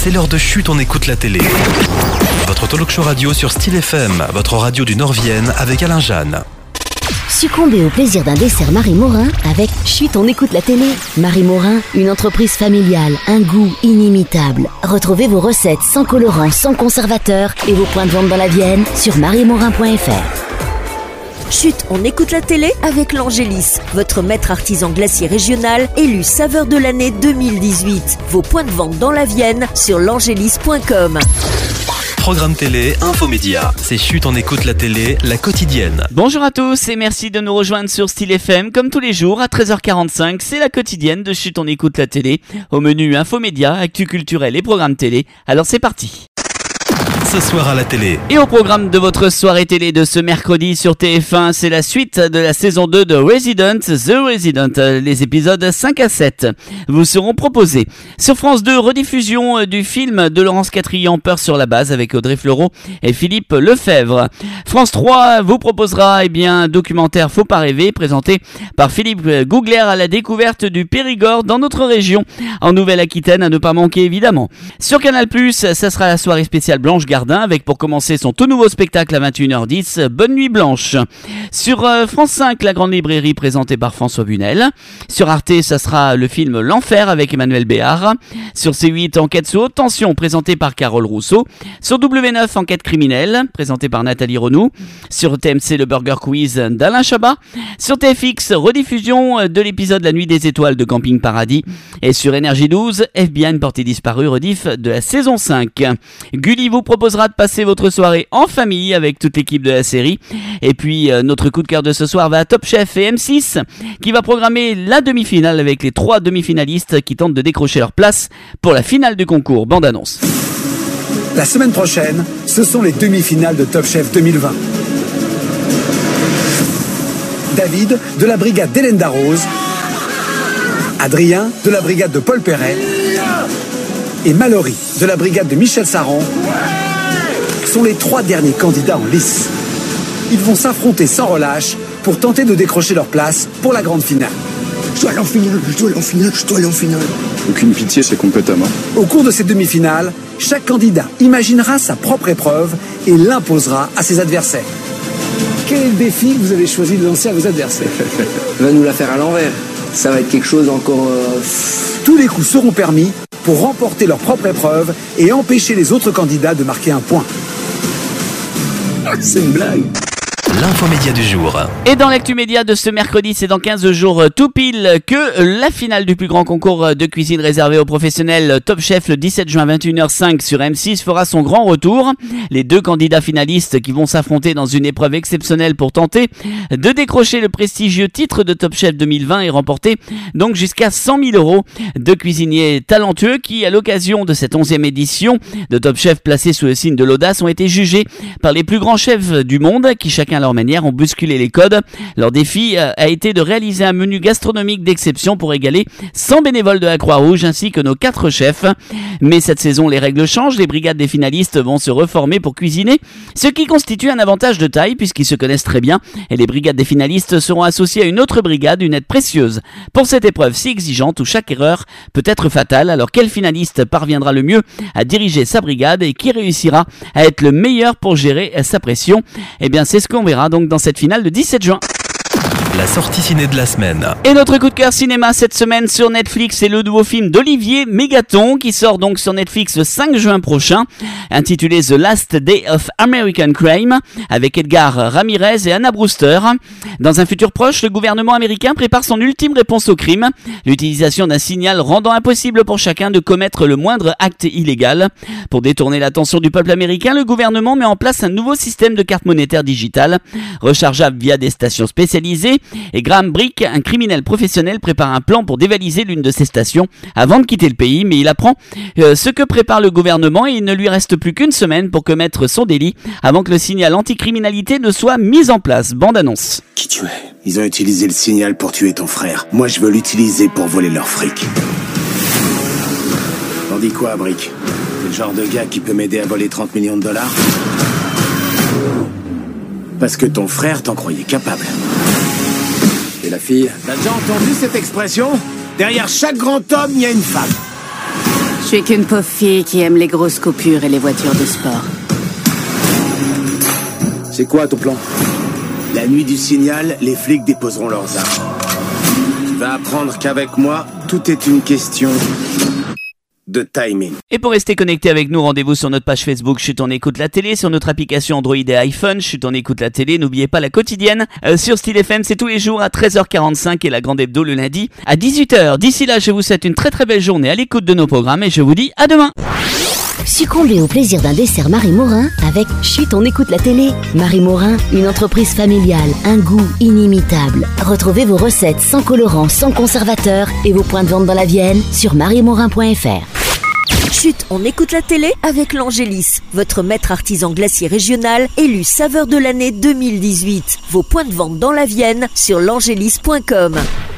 c'est l'heure de Chut, on écoute la télé. Votre talk show radio sur Style FM, votre radio du Nord-Vienne avec Alain Jeanne. Succombez au plaisir d'un dessert Marie Morin avec Chut, on écoute la télé. Marie Morin, une entreprise familiale, un goût inimitable. Retrouvez vos recettes sans colorants, sans conservateurs et vos points de vente dans la Vienne sur mariemorin.fr. Chut, on écoute la télé avec l'Angélis, votre maître artisan glacier régional élu saveur de l'année 2018. Vos points de vente dans la Vienne sur l'angélis.com. Programme télé, infomédia. C'est Chut, on écoute la télé, la quotidienne. Bonjour à tous et merci de nous rejoindre sur Style FM. Comme tous les jours à 13h45, c'est la quotidienne de Chut, on écoute la télé. Au menu infomédia, actu culturel et programme télé. Alors c'est parti. Ce soir à la télé. Et au programme de votre soirée télé de ce mercredi sur TF1, c'est la suite de la saison 2 de Resident, The Resident, les épisodes 5 à 7 vous seront proposés. Sur France 2, rediffusion du film de Laurence Quatrian, Peur sur la base, avec Audrey Fleurot et Philippe Lefebvre. France 3 vous proposera un documentaire Faut pas rêver, présenté par Philippe Gougler à la découverte du Périgord dans notre région, en Nouvelle-Aquitaine, à ne pas manquer évidemment. Sur Canal+, ça sera la soirée spéciale Blanche Gardin, avec pour commencer son tout nouveau spectacle à 21h10, Bonne Nuit Blanche. Sur France 5, La Grande Librairie, présentée par François Bunel. Sur Arte, ça sera le film L'Enfer avec Emmanuel Béard. Sur C8, Enquête sous haute tension, présentée par Carole Rousseau. Sur W9, Enquête criminelle, présentée par Nathalie Renou. Sur TMC, le Burger Quiz d'Alain Chabat. Sur TFX, rediffusion de l'épisode La Nuit des Étoiles de Camping Paradis. Et sur Énergie 12, FBI, une portée disparue, rediff de la saison 5. Gulli vous proposera de passer votre soirée en famille avec toute l'équipe de la série. Et puis notre coup de cœur de ce soir va à Top Chef et M6 qui va programmer la demi-finale avec les 3 demi-finalistes qui tentent de décrocher leur place pour la finale du concours. Bande annonce. La semaine prochaine, ce sont les demi-finales de Top Chef 2020. David de la brigade d'Hélène Darroze, Adrien de la brigade de Paul Perret et Mallory de la brigade de Michel Saran sont les 3 derniers candidats en lice. Ils vont s'affronter sans relâche pour tenter de décrocher leur place pour la grande finale. Je dois aller en finale, je dois aller en finale, je dois aller en finale. Aucune pitié, c'est complètement. Au cours de ces demi-finales, chaque candidat imaginera sa propre épreuve et l'imposera à ses adversaires. Quel est le défi que vous avez choisi de lancer à vos adversaires? Il va nous la faire à l'envers. Ça va être quelque chose encore... Tous les coups seront permis pour remporter leur propre épreuve et empêcher les autres candidats de marquer un point. C'est une blague. L'infomédia du jour. Et dans l'actu média de ce mercredi, c'est dans 15 jours tout pile que la finale du plus grand concours de cuisine réservé aux professionnels Top Chef le 17 juin 21h05 sur M6 fera son grand retour. Les 2 candidats finalistes qui vont s'affronter dans une épreuve exceptionnelle pour tenter de décrocher le prestigieux titre de Top Chef 2020 et remporter donc jusqu'à 100 000 € de cuisiniers talentueux qui, à l'occasion de cette 11e édition de Top Chef placée sous le signe de l'audace, ont été jugés par les plus grands chefs du monde qui chacun à leur manière ont bousculé les codes. Leur défi a été de réaliser un menu gastronomique d'exception pour égaler 100 bénévoles de la Croix-Rouge ainsi que nos 4 chefs. Mais cette saison, les règles changent, les brigades des finalistes vont se reformer pour cuisiner, ce qui constitue un avantage de taille puisqu'ils se connaissent très bien et les brigades des finalistes seront associées à une autre brigade, une aide précieuse pour cette épreuve si exigeante où chaque erreur peut être fatale. Alors quel finaliste parviendra le mieux à diriger sa brigade et qui réussira à être le meilleur pour gérer sa pression? C'est ce qu'on verra donc dans cette finale le 17 juin. La sortie ciné de la semaine. Et notre coup de cœur cinéma cette semaine sur Netflix, c'est le nouveau film d'Olivier Mégaton qui sort donc sur Netflix le 5 juin prochain, intitulé The Last Day of American Crime, avec Edgar Ramirez et Anna Brewster. Dans un futur proche, le gouvernement américain prépare son ultime réponse au crime, l'utilisation d'un signal rendant impossible pour chacun de commettre le moindre acte illégal. Pour détourner l'attention du peuple américain, le gouvernement met en place un nouveau système de carte monétaire digitale, rechargeable via des stations spécialisées, et Graham Brick, un criminel professionnel, prépare un plan pour dévaliser l'une de ces stations avant de quitter le pays, mais il apprend ce que prépare le gouvernement et il ne lui reste plus qu'une semaine pour commettre son délit avant que le signal anticriminalité ne soit mis en place. Bande annonce. Qui tu es? Ils ont utilisé le signal pour tuer ton frère. Moi, je veux l'utiliser pour voler leur fric. T'en dis quoi, Brick? T'es le genre de gars qui peut m'aider à voler 30 millions de $? Parce que ton frère t'en croyait capable. Et la fille? T'as déjà entendu cette expression? Derrière chaque grand homme, il y a une femme. suis qu'une pauvre fille qui aime les grosses coupures et les voitures de sport. C'est quoi ton plan? La nuit du signal, les flics déposeront leurs armes. Tu vas apprendre qu'avec moi, tout est une question de timing. Et pour rester connecté avec nous, rendez-vous sur notre page Facebook Chut on écoute la télé, sur notre application Android et iPhone Chut on écoute la télé. N'oubliez pas la quotidienne sur Style FM, c'est tous les jours à 13h45 et la grande hebdo le lundi à 18h. D'ici là, je vous souhaite une très très belle journée à l'écoute de nos programmes et je vous dis à demain. Succombez au plaisir d'un dessert Marie Morin avec Chut on écoute la télé. Marie Morin, une entreprise familiale, un goût inimitable. Retrouvez vos recettes sans colorant, sans conservateur et vos points de vente dans la Vienne sur mariemorin.fr. Chut, on écoute la télé avec l'Angélis, votre maître artisan glacier régional élu saveur de l'année 2018. Vos points de vente dans la Vienne sur l'angélis.com.